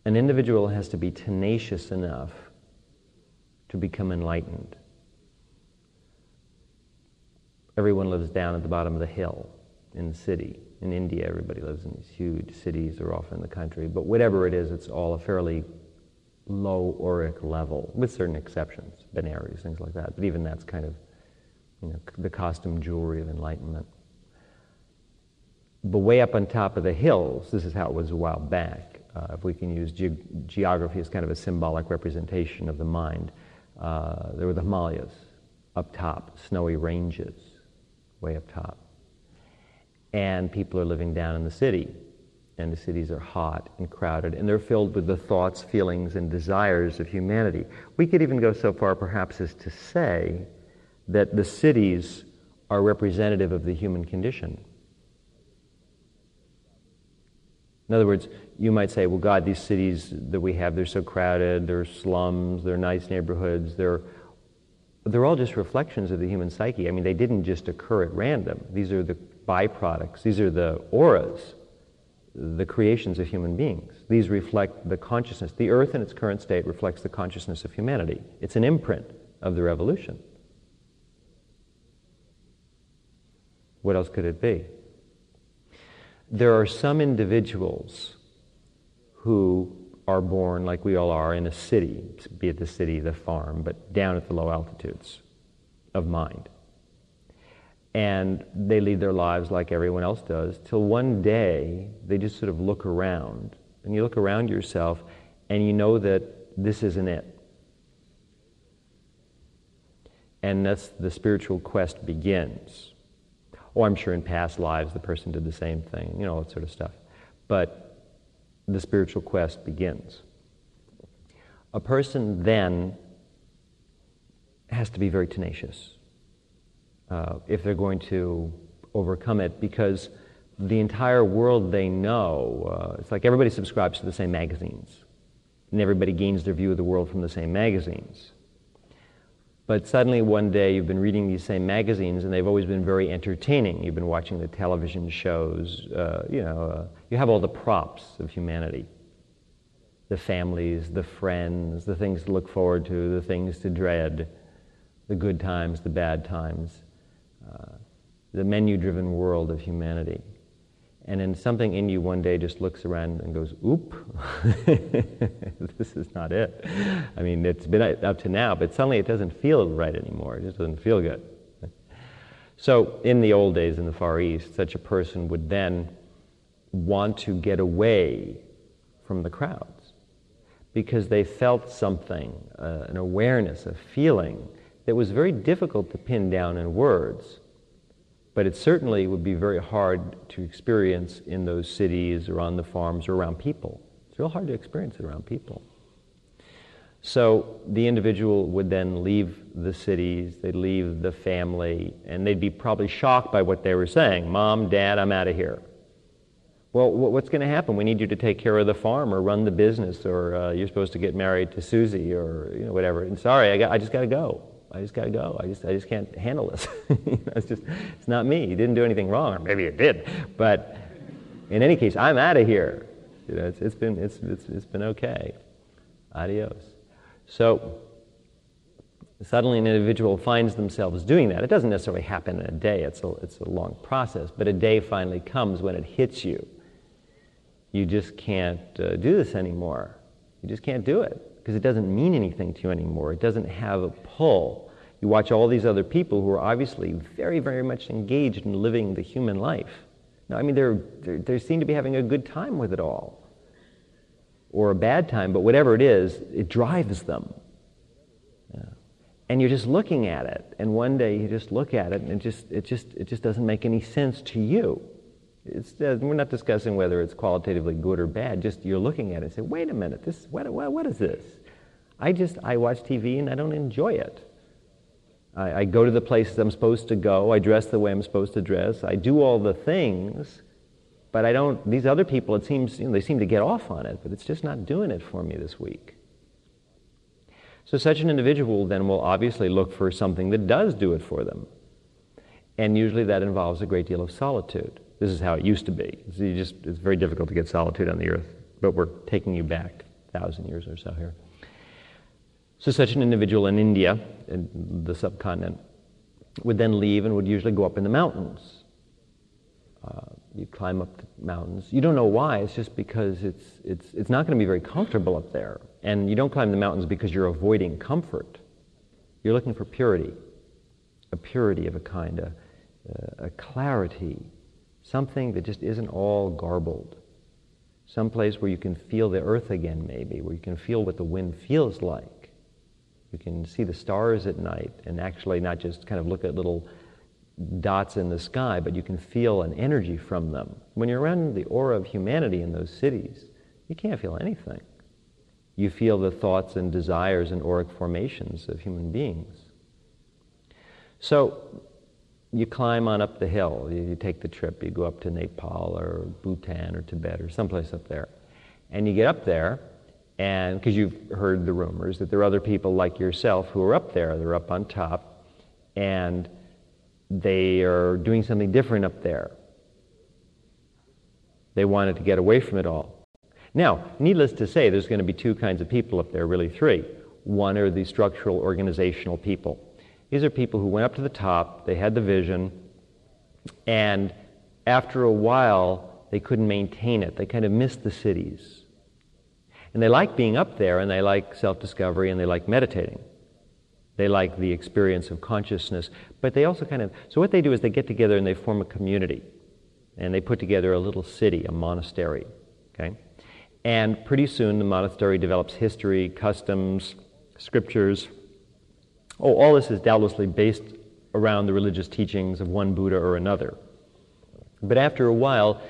an individual has to be tenacious enough to become enlightened. Everyone lives down at the bottom of the hill in the city. In India, everybody lives in these huge cities or off in the country. But whatever it is, it's all a fairly low auric level, with certain exceptions, Benares, things like that. But even that's kind of, the costume jewelry of enlightenment. But way up on top of the hills, this is how it was a while back, if we can use geography as kind of a symbolic representation of the mind, there were the Himalayas, up top, snowy ranges, way up top. And people are living down in the city, and the cities are hot and crowded, and they're filled with the thoughts, feelings, and desires of humanity. We could even go so far, perhaps, as to say that the cities are representative of the human condition. In other words, you might say, well, God, these cities that we have, they're so crowded, they're slums, they're nice neighborhoods, they're all just reflections of the human psyche. I mean, they didn't just occur at random. These are the byproducts. These are the auras, the creations of human beings. These reflect the consciousness. The earth in its current state reflects the consciousness of humanity. It's an imprint of the revolution. What else could it be? There are some individuals who are born, like we all are, in a city, be it the city, the farm, but down at the low altitudes of mind. And they lead their lives like everyone else does, till one day they just sort of look around. And you look around yourself and you know that this isn't it. And that's the spiritual quest begins. Oh, I'm sure in past lives the person did the same thing, all that sort of stuff. But the spiritual quest begins. A person then has to be very tenacious if they're going to overcome it, because the entire world they know, it's like everybody subscribes to the same magazines, and everybody gains their view of the world from the same magazines. But suddenly one day you've been reading these same magazines and they've always been very entertaining. You've been watching the television shows, you have all the props of humanity. The families, the friends, the things to look forward to, the things to dread, the good times, the bad times, the menu-driven world of humanity. And then something in you one day just looks around and goes, oop, this is not it. I mean, it's been up to now, but suddenly it doesn't feel right anymore. It just doesn't feel good. So in the old days in the Far East, such a person would then want to get away from the crowds because they felt something, an awareness, a feeling that was very difficult to pin down in words. But it certainly would be very hard to experience in those cities or on the farms or around people. It's real hard to experience it around people. So the individual would then leave the cities, they'd leave the family, and they'd be probably shocked by what they were saying. Mom, Dad, I'm out of here. Well, what's going to happen? We need you to take care of the farm or run the business, or you're supposed to get married to Susie, or whatever. And sorry, I just got to go. I just got to go. I just can't handle this. It's not me. You didn't do anything wrong, or maybe you did. But in any case, I'm out of here. It's been okay. Adios. So suddenly an individual finds themselves doing that. It doesn't necessarily happen in a day. It's a long process. But a day finally comes when it hits you. You just can't do this anymore. You just can't do it. Because it doesn't mean anything to you anymore. It doesn't have a pull. You watch all these other people who are obviously very, very much engaged in living the human life. Now, I mean, they seem to be having a good time with it all. Or a bad time, but whatever it is, it drives them. Yeah. And you're just looking at it, and one day you just look at it, and it just doesn't make any sense to you. We're not discussing whether it's qualitatively good or bad. Just you're looking at it and say, wait a minute, what is this? I watch TV and I don't enjoy it. I go to the places I'm supposed to go. I dress the way I'm supposed to dress. I do all the things, but I don't. These other people, it seems, they seem to get off on it, but it's just not doing it for me this week. So such an individual then will obviously look for something that does do it for them, and usually that involves a great deal of solitude. This is how it used to be. It's very difficult to get solitude on the earth, but we're taking you back 1,000 years or so here. So such an individual in India, in the subcontinent, would then leave and would usually go up in the mountains. You climb up the mountains. You don't know why. It's just because it's not going to be very comfortable up there. And you don't climb the mountains because you're avoiding comfort. You're looking for purity, a purity of a kind, a clarity, something that just isn't all garbled. Some place where you can feel the earth again, maybe, where you can feel what the wind feels like. You can see the stars at night and actually not just kind of look at little dots in the sky, but you can feel an energy from them. When you're around the aura of humanity in those cities, you can't feel anything. You feel the thoughts and desires and auric formations of human beings. So you climb on up the hill, you take the trip, you go up to Nepal or Bhutan or Tibet or someplace up there. And you get up there, and because you've heard the rumors that there are other people like yourself who are up there, they're up on top, and they are doing something different up there. They wanted to get away from it all. Now, needless to say, there's going to be two kinds of people up there, really three. One are the structural organizational people. These are people who went up to the top, they had the vision, and after a while, they couldn't maintain it. They kind of missed the cities. And they like being up there, and they like self-discovery, and they like meditating. They like the experience of consciousness, but they also so what they do is they get together and they form a community, and they put together a little city, a monastery, okay? And pretty soon the monastery develops history, customs, scriptures. All this is doubtlessly based around the religious teachings of one Buddha or another. But after a while,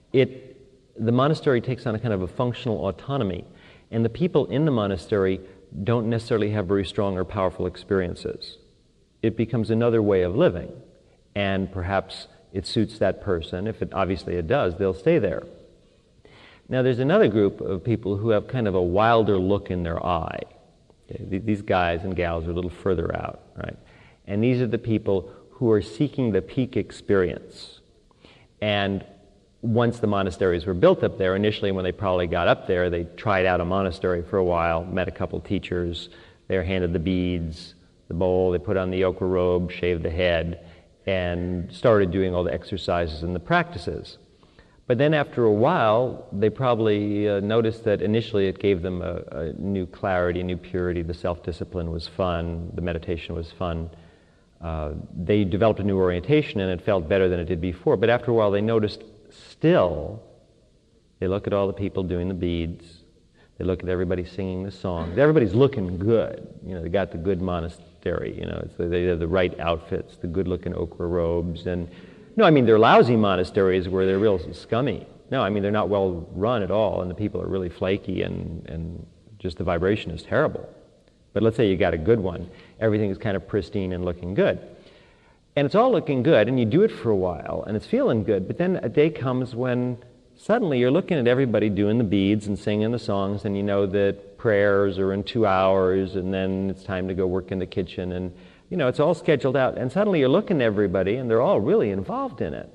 the monastery takes on a kind of a functional autonomy, and the people in the monastery don't necessarily have very strong or powerful experiences. It becomes another way of living, and perhaps it suits that person. If obviously it does, they'll stay there. Now there's another group of people who have kind of a wilder look in their eye. Okay? These guys and gals are a little further out, right? And these are the people who are seeking the peak experience. And once the monasteries were built up there, initially when they probably got up there, they tried out a monastery for a while, met a couple teachers, they were handed the beads, the bowl, they put on the ochre robe, shaved the head, and started doing all the exercises and the practices. But then after a while, they probably noticed that initially it gave them a new clarity, a new purity, the self-discipline was fun, the meditation was fun. They developed a new orientation and it felt better than it did before, but after a while they noticed still, they look at all the people doing the beads, they look at everybody singing the songs, everybody's looking good, they got the good monastery, they have the right outfits, the good-looking ochre robes, and no, I mean, they're lousy monasteries where they're real scummy. No, I mean, they're not well run at all, and the people are really flaky, and just the vibration is terrible. But let's say you got a good one, everything is kind of pristine and looking good. And it's all looking good, and you do it for a while, and it's feeling good, but then a day comes when suddenly you're looking at everybody doing the beads and singing the songs, and you know that prayers are in 2 hours, and then it's time to go work in the kitchen, and it's all scheduled out, and suddenly you're looking at everybody, and they're all really involved in it.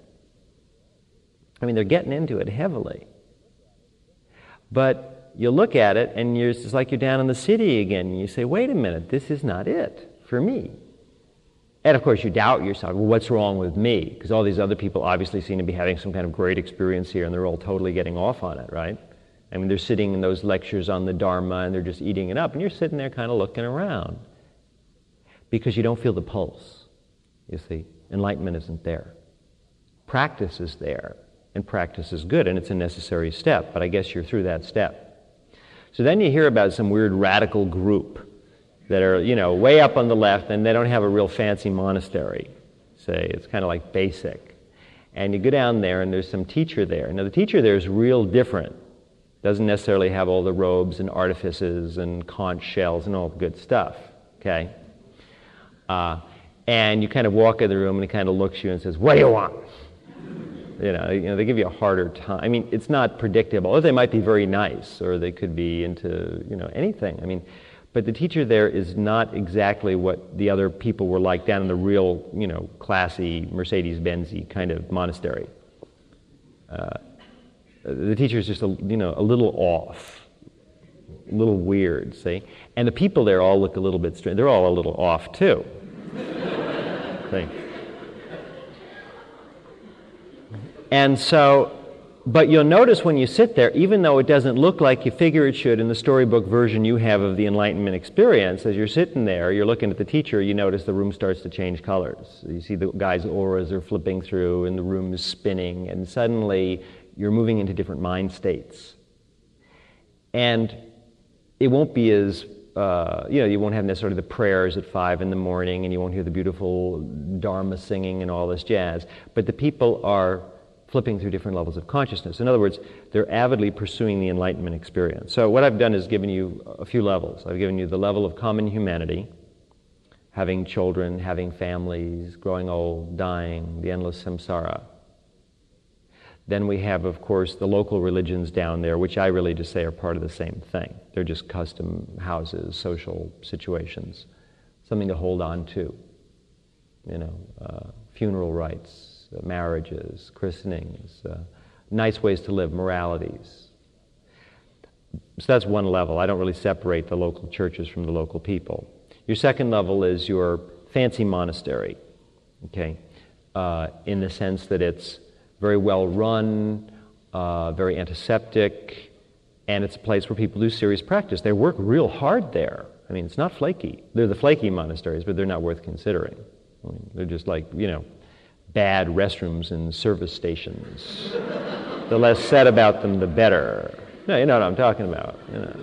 I mean, they're getting into it heavily. But you look at it, and it's like you're down in the city again, and you say, wait a minute, this is not it for me. And of course, you doubt yourself. Well, what's wrong with me? Because all these other people obviously seem to be having some kind of great experience here, and they're all totally getting off on it, right? I mean, they're sitting in those lectures on the Dharma, and they're just eating it up, and you're sitting there kind of looking around. Because you don't feel the pulse, you see. Enlightenment isn't there. Practice is there, and practice is good, and it's a necessary step, but I guess you're through that step. So then you hear about some weird radical group that are, way up on the left, and they don't have a real fancy monastery. Say, it's kind of like basic. And you go down there, and there's some teacher there. Now, the teacher there is real different. Doesn't necessarily have all the robes and artifices and conch shells and all the good stuff, okay? And you kind of walk in the room, and he kind of looks at you and says, what do you want? They give you a harder time. I mean, it's not predictable. Or they might be very nice, or they could be into, anything. I mean, but the teacher there is not exactly what the other people were like down in the real, classy, Mercedes-Benz-y kind of monastery. The teacher is just a little off. little weird, see? And the people there all look a little bit strange. They're all a little off, too. See? And so, but you'll notice when you sit there, even though it doesn't look like you figure it should in the storybook version you have of the Enlightenment experience, as you're sitting there, you're looking at the teacher, you notice the room starts to change colors. You see the guy's auras are flipping through and the room is spinning, and suddenly you're moving into different mind states. And it won't be as, you won't have necessarily the prayers at 5 in the morning, and you won't hear the beautiful Dharma singing and all this jazz, but the people are flipping through different levels of consciousness. In other words, they're avidly pursuing the Enlightenment experience. So what I've done is given you a few levels. I've given you the level of common humanity, having children, having families, growing old, dying, the endless samsara. Then we have, of course, the local religions down there, which I really just say are part of the same thing. They're just custom houses, social situations, something to hold on to. Funeral rites, marriages, christenings, nice ways to live, moralities. So that's one level. I don't really separate the local churches from the local people. Your second level is your fancy monastery, okay, in the sense that it's very well run, very antiseptic, and it's a place where people do serious practice. They work real hard there. I mean, it's not flaky. They're the flaky monasteries, but they're not worth considering. I mean, they're just like, bad restrooms and service stations. The less said about them, the better. No, you know what I'm talking about.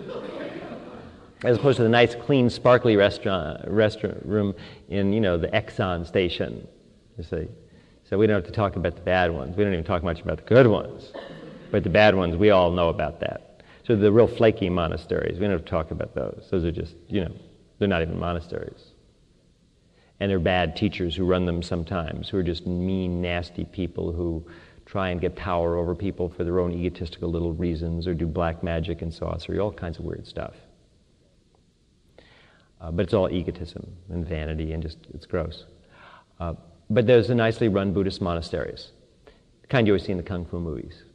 As opposed to the nice, clean, sparkly restroom in, the Exxon station. You see. So we don't have to talk about the bad ones. We don't even talk much about the good ones. But the bad ones, we all know about that. So the real flaky monasteries, we don't have to talk about those. Those are just, they're not even monasteries. And they're bad teachers who run them sometimes, who are just mean, nasty people who try and get power over people for their own egotistical little reasons, or do black magic and sorcery, all kinds of weird stuff. But it's all egotism and vanity, and it's gross. But there's the nicely run Buddhist monasteries, the kind you always see in the Kung Fu movies.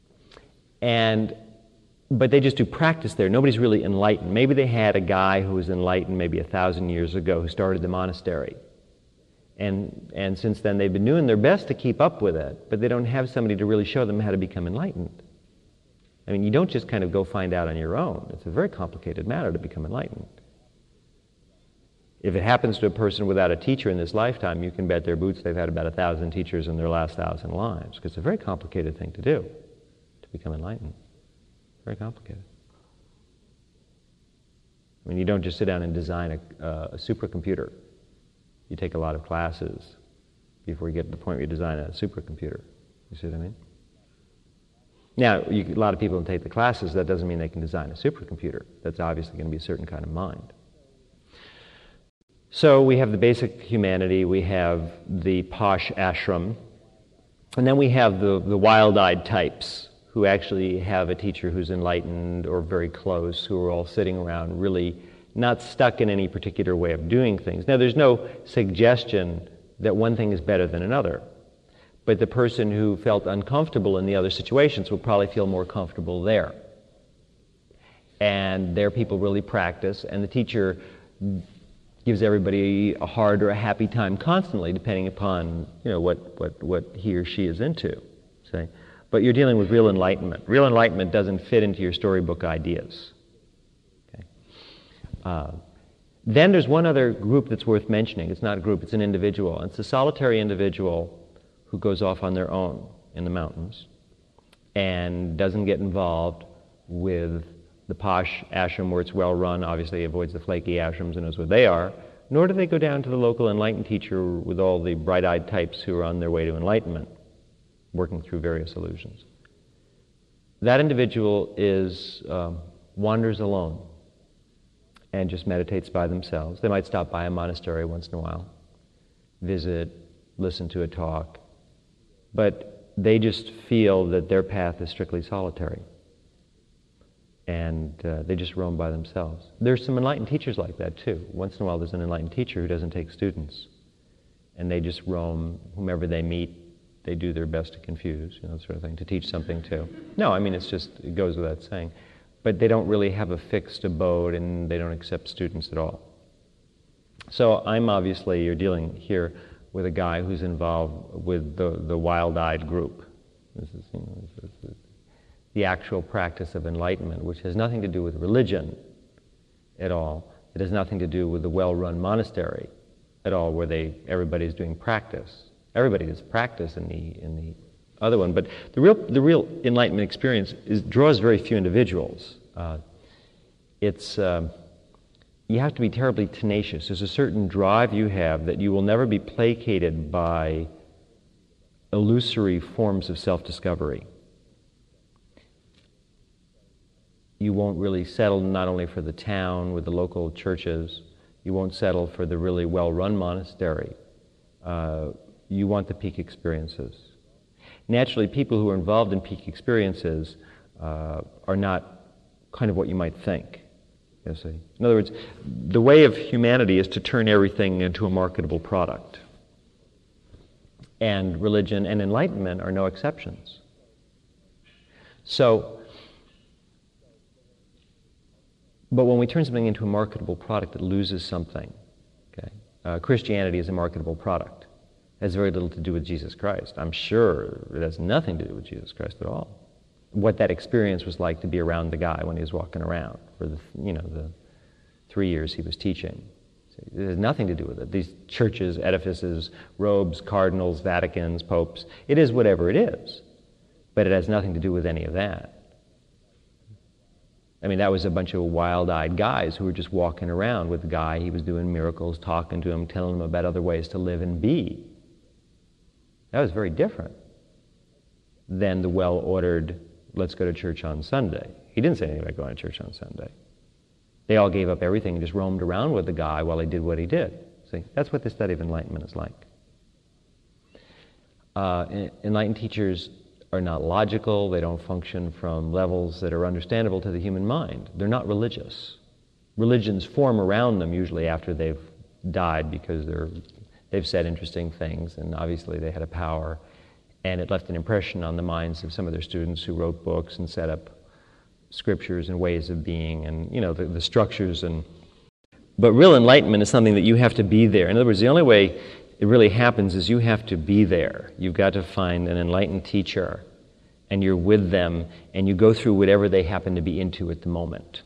But they just do practice there. Nobody's really enlightened. Maybe they had a guy who was enlightened maybe 1,000 years ago who started the monastery. And since then they've been doing their best to keep up with it, but they don't have somebody to really show them how to become enlightened. I mean, you don't just kind of go find out on your own. It's a very complicated matter to become enlightened. If it happens to a person without a teacher in this lifetime, you can bet their boots they've had about 1,000 teachers in their last 1,000 lives, because it's a very complicated thing to do, to become enlightened. Very complicated. I mean, you don't just sit down and design a supercomputer. You take a lot of classes before you get to the point where you design a supercomputer. You see what I mean? Now, a lot of people don't take the classes. That doesn't mean they can design a supercomputer. That's obviously going to be a certain kind of mind. So we have the basic humanity. We have the posh ashram. And then we have the wild-eyed types, who actually have a teacher who's enlightened or very close, who are all sitting around really not stuck in any particular way of doing things. Now, there's no suggestion that one thing is better than another, but the person who felt uncomfortable in the other situations will probably feel more comfortable there. And there people really practice, and the teacher gives everybody a hard or a happy time constantly, depending upon what he or she is into, say. But you're dealing with real enlightenment. Real enlightenment doesn't fit into your storybook ideas. Okay. Then there's one other group that's worth mentioning. It's not a group, it's an individual. It's a solitary individual who goes off on their own in the mountains and doesn't get involved with the posh ashram where it's well run, obviously avoids the flaky ashrams and knows where they are, nor do they go down to the local enlightened teacher with all the bright-eyed types who are on their way to enlightenment, working through various illusions. That individual wanders alone and just meditates by themselves. They might stop by a monastery once in a while, visit, listen to a talk, but they just feel that their path is strictly solitary. And they just roam by themselves. There's some enlightened teachers like that too. Once in a while there's an enlightened teacher who doesn't take students. And they just roam, whomever they meet, they do their best to confuse, sort of thing, to teach something to. No, I mean, it goes without saying. but they don't really have a fixed abode, and they don't accept students at all. So you're dealing here with a guy who's involved with the wild-eyed group. This is the actual practice of enlightenment, which has nothing to do with religion at all. It has nothing to do with the well-run monastery at all, where everybody's doing practice. Everybody does practice in the other one, but the real enlightenment experience draws very few individuals. You have to be terribly tenacious. There's a certain drive you have that you will never be placated by illusory forms of self-discovery. You won't really settle not only for the town with the local churches, you won't settle for the really well-run monastery. You want the peak experiences. Naturally, people who are involved in peak experiences are not kind of what you might think. You see. In other words, the way of humanity is to turn everything into a marketable product. And religion and enlightenment are no exceptions. But when we turn something into a marketable product, it loses something. Okay? Christianity is a marketable product. It has very little to do with Jesus Christ. I'm sure it has nothing to do with Jesus Christ at all. What that experience was like to be around the guy when he was walking around for the 3 years he was teaching. It has nothing to do with it. These churches, edifices, robes, cardinals, Vaticans, popes, it is whatever it is. But it has nothing to do with any of that. I mean, that was a bunch of wild-eyed guys who were just walking around with the guy. He was doing miracles, talking to him, telling him about other ways to live and be. That was very different than the well-ordered, let's go to church on Sunday. He didn't say anything about going to church on Sunday. They all gave up everything and just roamed around with the guy while he did what he did. See, that's what the study of enlightenment is like. Enlightened teachers are not logical. They don't function from levels that are understandable to the human mind. They're not religious. Religions form around them usually after they've died because they've said interesting things, and obviously they had a power, and it left an impression on the minds of some of their students who wrote books and set up scriptures and ways of being and, the structures. But real enlightenment is something that you have to be there. In other words, the only way it really happens is you have to be there. You've got to find an enlightened teacher, and you're with them, and you go through whatever they happen to be into at the moment.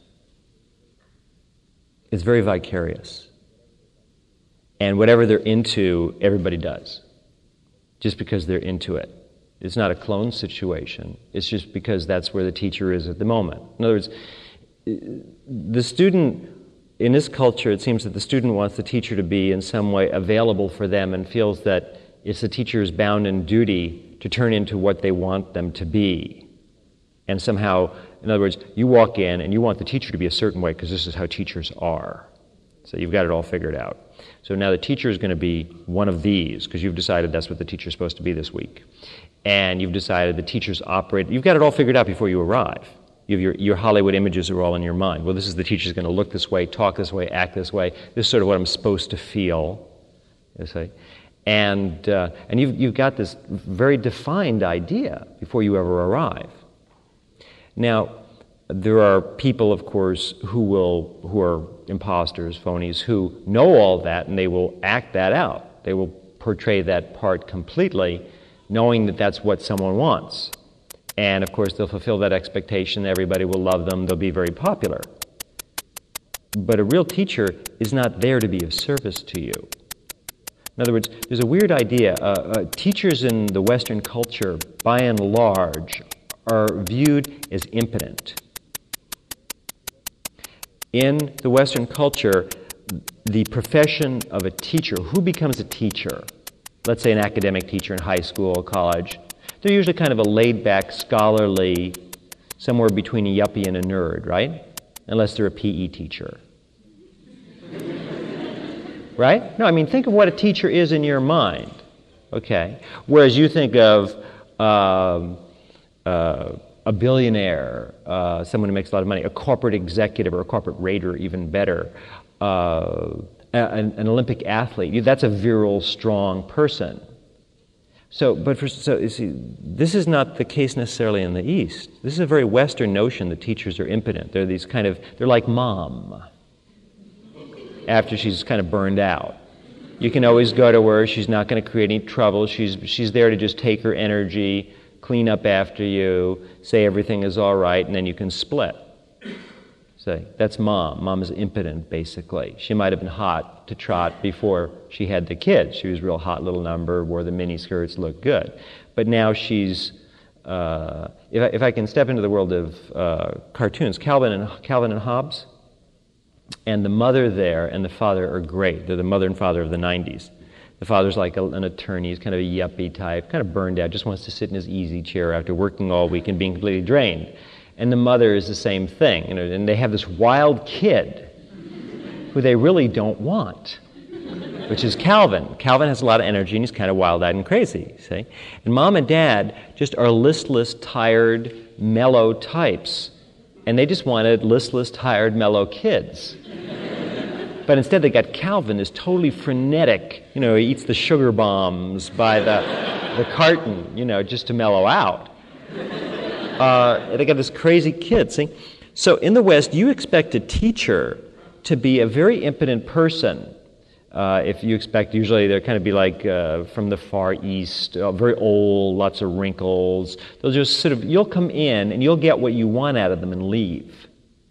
It's very vicarious. And whatever they're into, everybody does, just because they're into it. It's not a clone situation. It's just because that's where the teacher is at the moment. In other words, the student, in this culture, it seems that the student wants the teacher to be in some way available for them and feels that it's the teacher's bound and duty to turn into what they want them to be. And somehow, in other words, you walk in and you want the teacher to be a certain way because this is how teachers are. So you've got it all figured out. So now the teacher is going to be one of these because you've decided that's what the teacher's supposed to be this week. And you've decided the teachers operate. You've got it all figured out before you arrive. You have your Hollywood images are all in your mind. Well, this is the teacher's going to look this way, talk this way, act this way. This is sort of what I'm supposed to feel. You see? And you've got this very defined idea before you ever arrive. Now, there are people, of course, who are imposters, phonies, who know all that, and they will act that out. They will portray that part completely, knowing that that's what someone wants. And, of course, they'll fulfill that expectation. Everybody will love them. They'll be very popular. But a real teacher is not there to be of service to you. In other words, there's a weird idea. Teachers in the Western culture, by and large, are viewed as impotent. In the Western culture, the profession of a teacher, who becomes a teacher? Let's say an academic teacher in high school, college. They're usually kind of a laid-back, scholarly, somewhere between a yuppie and a nerd, right? Unless they're a PE teacher. Right? No, I mean, think of what a teacher is in your mind, okay? Whereas you think of a billionaire, someone who makes a lot of money, a corporate executive or a corporate raider, even better, an Olympic athlete. That's a virile, strong person. So you see, this is not the case necessarily in the East. This is a very Western notion that teachers are impotent. They're they're like mom after she's kind of burned out. You can always go to her. She's not going to create any trouble. She's there to just take her energy, clean up after you, say everything is all right, and then you can split. Say, that's mom. Mom is impotent, basically. She might have been hot to trot before she had the kids. She was a real hot little number, wore the mini skirts, looked good. But now she's, if I can step into the world of cartoons, Calvin and Hobbes, and the mother there and the father are great. They're the mother and father of the 90s. The father's like an attorney. He's kind of a yuppie type, kind of burned out, just wants to sit in his easy chair after working all week and being completely drained. And the mother is the same thing, and they have this wild kid who they really don't want, which is Calvin. Calvin has a lot of energy, and he's kind of wild-eyed and crazy, see? And mom and dad just are listless, tired, mellow types, and they just wanted listless, tired, mellow kids. But instead they got Calvin, this totally frenetic, he eats the sugar bombs by the carton, just to mellow out. They got this crazy kid, see? So in the West, you expect a teacher to be a very impotent person. If you expect, usually they're kind of be like from the Far East, very old, lots of wrinkles. They'll just sort of, you'll come in and you'll get what you want out of them and leave.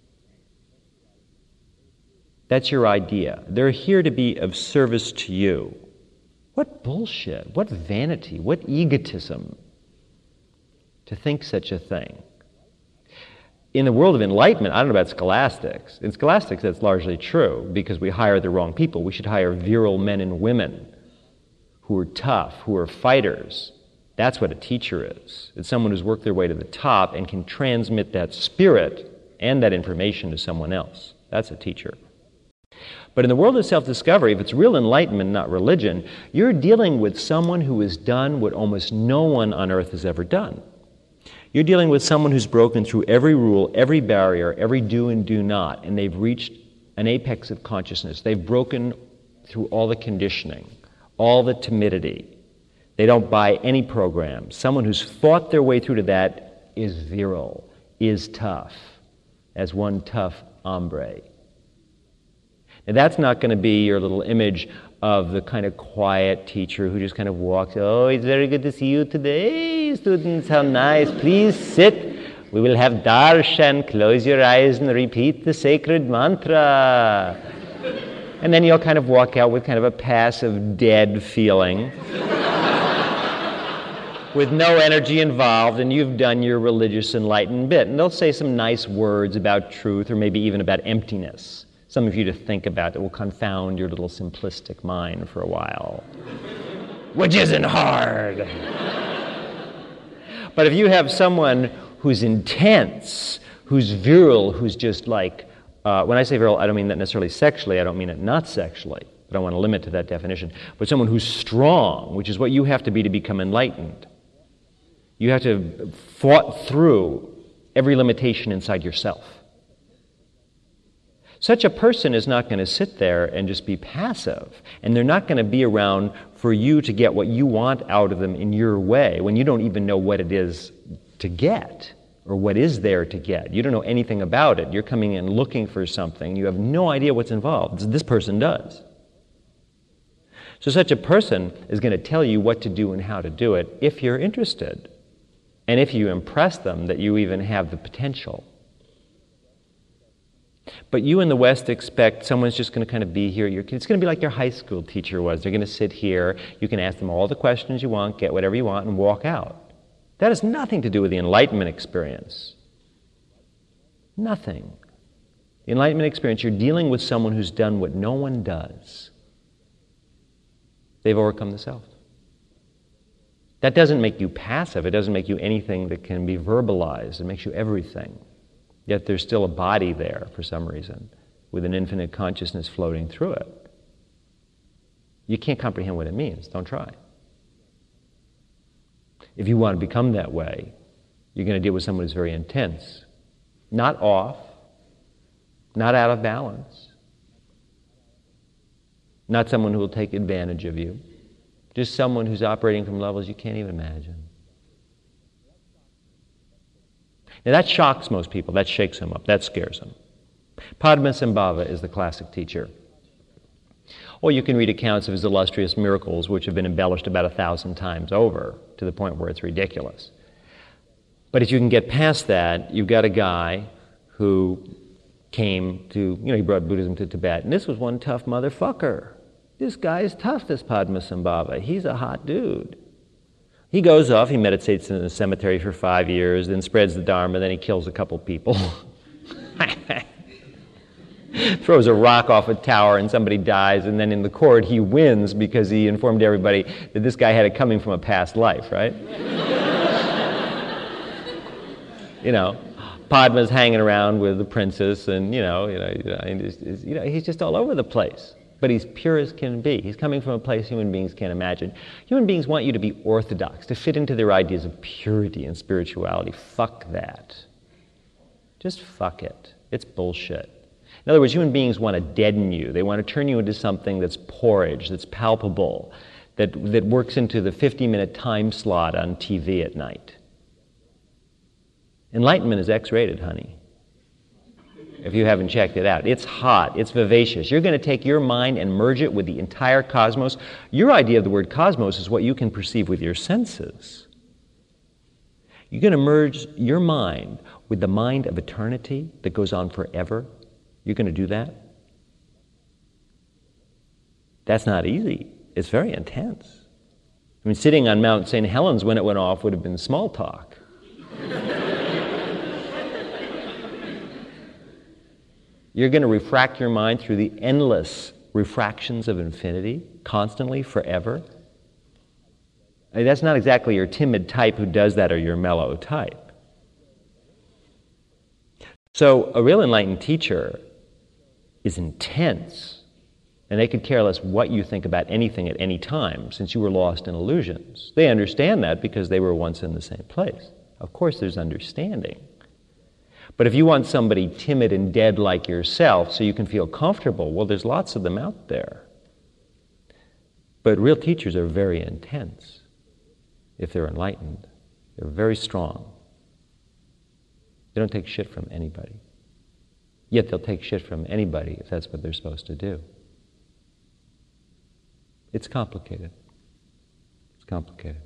That's your idea. They're here to be of service to you. What bullshit, what vanity, what egotism to think such a thing. In the world of enlightenment, I don't know about scholastics. In scholastics, that's largely true because we hire the wrong people. We should hire virile men and women who are tough, who are fighters. That's what a teacher is. It's someone who's worked their way to the top and can transmit that spirit and that information to someone else. That's a teacher. But in the world of self-discovery, if it's real enlightenment, not religion, you're dealing with someone who has done what almost no one on earth has ever done. You're dealing with someone who's broken through every rule, every barrier, every do and do not, and they've reached an apex of consciousness. They've broken through all the conditioning, all the timidity. They don't buy any program. Someone who's fought their way through to that is virile, is tough, as one tough hombre. And that's not going to be your little image of the kind of quiet teacher who just kind of walks, oh, it's very good to see you today, students, how nice. Please sit. We will have darshan. Close your eyes and repeat the sacred mantra. And then you'll kind of walk out with kind of a passive, dead feeling with no energy involved, and you've done your religious enlightened bit. And they'll say some nice words about truth or maybe even about emptiness. Some of you to think about that will confound your little simplistic mind for a while, which isn't hard. But if you have someone who's intense, who's virile, who's just like, when I say virile, I don't mean that necessarily sexually, I don't mean it not sexually, but I want to limit to that definition, but someone who's strong, which is what you have to be to become enlightened. You have to have fought through every limitation inside yourself. Such a person is not going to sit there and just be passive, and they're not going to be around for you to get what you want out of them in your way when you don't even know what it is to get or what is there to get. You don't know anything about it. You're coming in looking for something. You have no idea what's involved. This person does. So such a person is going to tell you what to do and how to do it if you're interested, and if you impress them that you even have the potential. But you in the West expect someone's just going to kind of be here. It's going to be like your high school teacher was. They're going to sit here. You can ask them all the questions you want, get whatever you want, and walk out. That has nothing to do with the Enlightenment experience. Nothing. The Enlightenment experience, you're dealing with someone who's done what no one does. They've overcome the self. That doesn't make you passive. It doesn't make you anything that can be verbalized. It makes you everything. Yet there's still a body there for some reason, with an infinite consciousness floating through it. You can't comprehend what it means. Don't try. If you want to become that way, you're going to deal with someone who's very intense. Not off, not out of balance, not someone who will take advantage of you, Just someone who's operating from levels you can't even imagine. Now that shocks most people, that shakes them up, that scares them. Padmasambhava is the classic teacher. Or you can read accounts of his illustrious miracles, which have been embellished about 1,000 times over, to the point where it's ridiculous. But if you can get past that, you've got a guy who came to, he brought Buddhism to Tibet, and this was one tough motherfucker. This guy is tough, this Padmasambhava. He's a hot dude. He goes off, he meditates in a cemetery for 5 years, then spreads the Dharma, then he kills a couple people. Throws a rock off a tower and somebody dies, and then in the court he wins because he informed everybody that this guy had it coming from a past life, right? Padma's hanging around with the princess, and he's just all over the place. But he's pure as can be. He's coming from a place human beings can't imagine. Human beings want you to be orthodox, to fit into their ideas of purity and spirituality. Fuck that. Just fuck it. It's bullshit. In other words, human beings want to deaden you. They want to turn you into something that's porridge, that's palpable, that works into the 50-minute time slot on TV at night. Enlightenment is X-rated, honey. If you haven't checked it out. It's hot. It's vivacious. You're going to take your mind and merge it with the entire cosmos. Your idea of the word cosmos is what you can perceive with your senses. You're going to merge your mind with the mind of eternity that goes on forever. You're going to do that? That's not easy. It's very intense. I mean, sitting on Mount St. Helens when it went off would have been small talk. You're going to refract your mind through the endless refractions of infinity, constantly, forever. I mean, that's not exactly your timid type who does that or your mellow type. So a real enlightened teacher is intense, and they could care less what you think about anything at any time, since you were lost in illusions. They understand that because they were once in the same place. Of course there's understanding. But if you want somebody timid and dead like yourself so you can feel comfortable, well, there's lots of them out there. But real teachers are very intense if they're enlightened. They're very strong. They don't take shit from anybody. Yet they'll take shit from anybody if that's what they're supposed to do. It's complicated. It's complicated.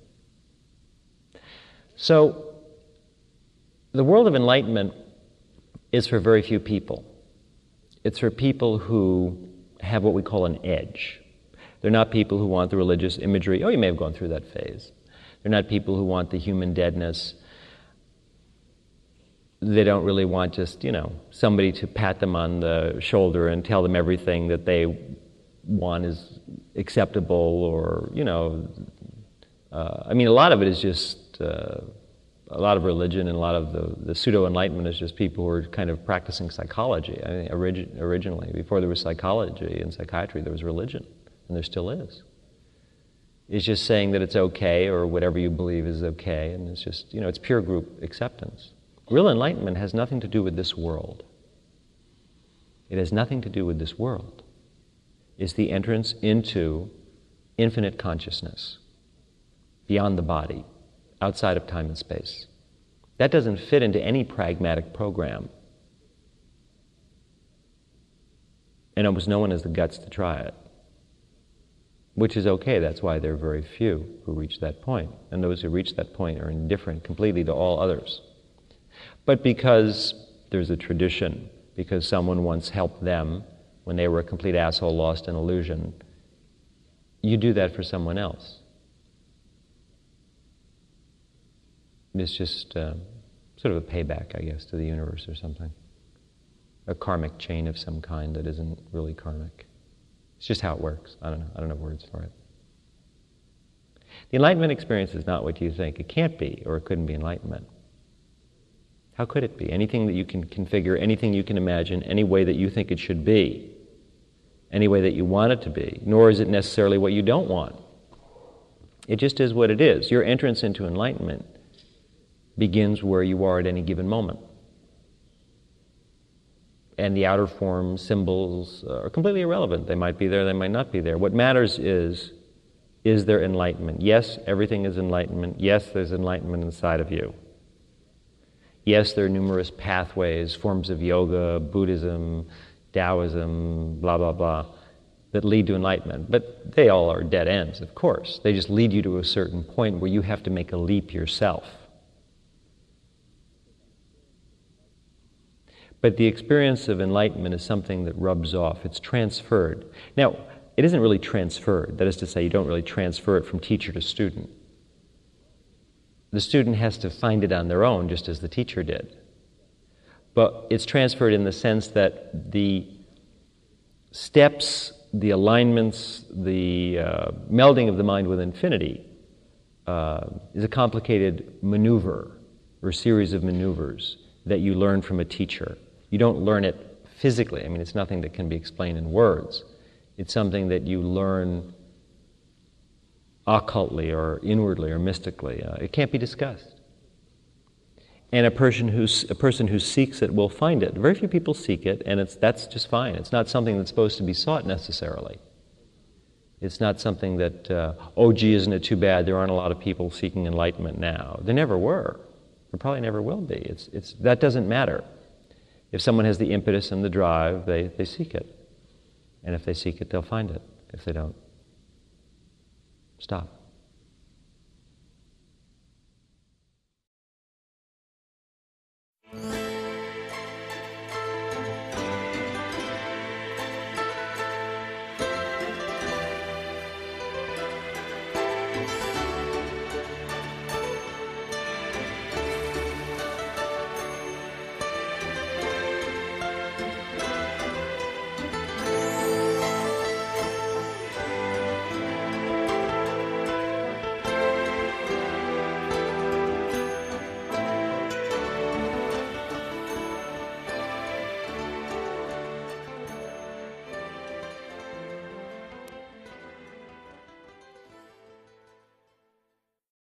So, the world of enlightenment is for very few people. It's for people who have what we call an edge. They're not people who want the religious imagery. Oh, you may have gone through that phase. They're not people who want the human deadness. They don't really want just, somebody to pat them on the shoulder and tell them everything that they want is acceptable, or, a lot of it is just a lot of religion, and a lot of the pseudo-enlightenment is just people who are kind of practicing psychology. I mean, originally, before there was psychology and psychiatry, there was religion, and there still is. It's just saying that it's okay, or whatever you believe is okay, and it's just, it's pure group acceptance. Real enlightenment has nothing to do with this world. It has nothing to do with this world. It's the entrance into infinite consciousness, beyond the body, outside of time and space. That doesn't fit into any pragmatic program. And almost no one has the guts to try it. Which is okay, that's why there are very few who reach that point. And those who reach that point are indifferent completely to all others. But because there's a tradition, because someone once helped them when they were a complete asshole lost in illusion, you do that for someone else. It's just sort of a payback, I guess, to the universe or something. A karmic chain of some kind that isn't really karmic. It's just how it works. I don't know. I don't have words for it. The enlightenment experience is not what you think. It can't be, or it couldn't be enlightenment. How could it be? Anything that you can configure, anything you can imagine, any way that you think it should be, any way that you want it to be, nor is it necessarily what you don't want. It just is what it is. Your entrance into enlightenment begins where you are at any given moment. And the outer form symbols are completely irrelevant. They might be there, they might not be there. What matters is is there enlightenment? Yes, everything is enlightenment. Yes, there's enlightenment inside of you. Yes, there are numerous pathways, forms of yoga, Buddhism, Taoism, blah, blah, blah, that lead to enlightenment. But they all are dead ends, of course. They just lead you to a certain point where you have to make a leap yourself. But the experience of enlightenment is something that rubs off. It's transferred. Now, it isn't really transferred. That is to say, you don't really transfer it from teacher to student. The student has to find it on their own, just as the teacher did. But it's transferred in the sense that the steps, the alignments, the melding of the mind with infinity is a complicated maneuver or series of maneuvers that you learn from a teacher. You don't learn it physically. I mean, it's nothing that can be explained in words. It's something that you learn occultly or inwardly or mystically. It can't be discussed. And a person who seeks it will find it. Very few people seek it, and that's just fine. It's not something that's supposed to be sought necessarily. It's not something that, oh gee, isn't it too bad there aren't a lot of people seeking enlightenment now. There never were. There probably never will be. That doesn't matter. If someone has the impetus and the drive, they seek it. And if they seek it, they'll find it. If they don't, stop.